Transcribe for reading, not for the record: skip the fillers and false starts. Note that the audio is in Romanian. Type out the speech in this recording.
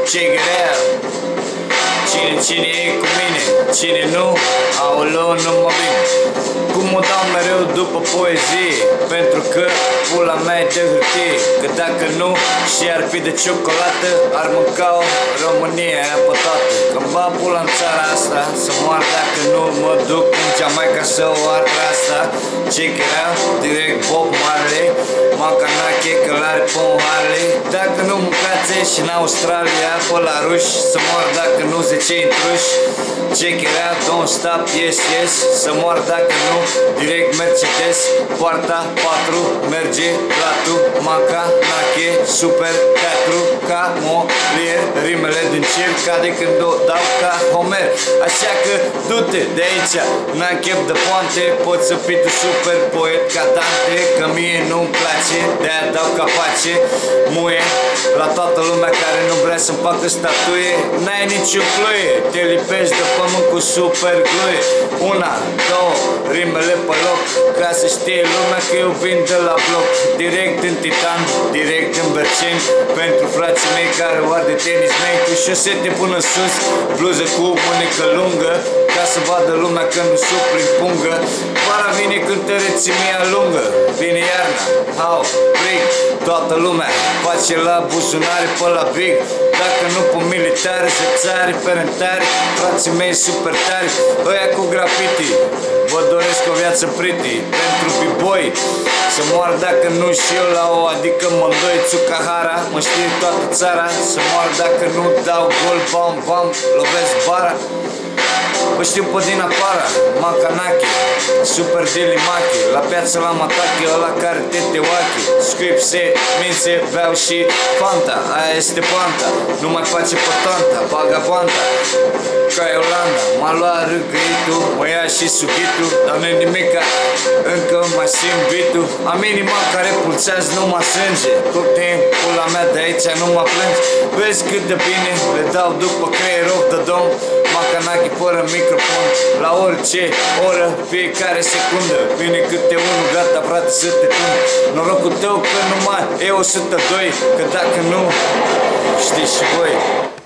check it out. Cine e cu mine, cine nu, aoleu, nu mă vine. Cum o dau mereu după poezie, pentru că pula mea e de hârtie. Că dacă nu și-ar fi de ciocolată, ar mânca-o România aia pe toată. Că-mi bag pula în țara asta, să moar dacă nu mă duc în Jamaica să o ard asta. Check it out, direct Bob Marley, Macanache, călare pe un Harley. Dacă nu mâncați și în Australia, pe la ruși, să moar dacă nu 10 intruși. Check it out, don't stop, yes, yes. Să moar dacă nu, direct Mercedes. Poarta 4, merge platul, Macanache, super 4, ca Molière. Rimele din cer cade când o dau ca Homer. Așa că du-te de aici, n-am chef de poante. Poți să fii tu super poet ca Dante, că mie nu-mi place, de-aia dau capace muie la toată lumea care nu vrea să-mi facă statuie. N-ai niciun ploie, te lipești de pământ cu super gluie. Una, două, rimele pe loc, ca să știe lumea că eu vin de la bloc. Direct în Titan, direct în Berceni, pentru frații mei care o de tenis mei. Cu șosete până sus, bluză cu mânecă lungă, ca să vadă lumea că nu supli pungă. Vara vine când te reții mea lungă, vine iarna, hau, frig. Toată lumea face la buzunare pe la big. Dacă nu pe militari, zățari, ferentari, frații mei super tari, ăia cu graffiti. Vă doresc o viață pretty pentru b-boy. Să moar dacă nu și eu la o, adică mă-ndoi Tsukahara. Mă știe toată țara. Să moar dacă nu dau gol, bam, bam, lovesc bara. Vă știu pe din afară, Macanache, super dilimache. La piață la Matache, ăla care te wache. Scripse, mințe, beau și Fanta. Aia este panta, nu mai face pe tanta, vagabanda ca Iolanda. M-a luat râgâitul, mă ia și sughitul, dar nu-i nimica, încă mai simt beat-ul. Am inima care pulsează numai sânge. Tot timpul pula mea de aici nu mă plânge. Vezi cât de bine le dau după creier of the dome. Macanache fără microfon, la orice oră, fiecare secundă. Vine câte unul, gata frate să te tun. Norocul tău că numai e 102, că dacă nu, știți și voi.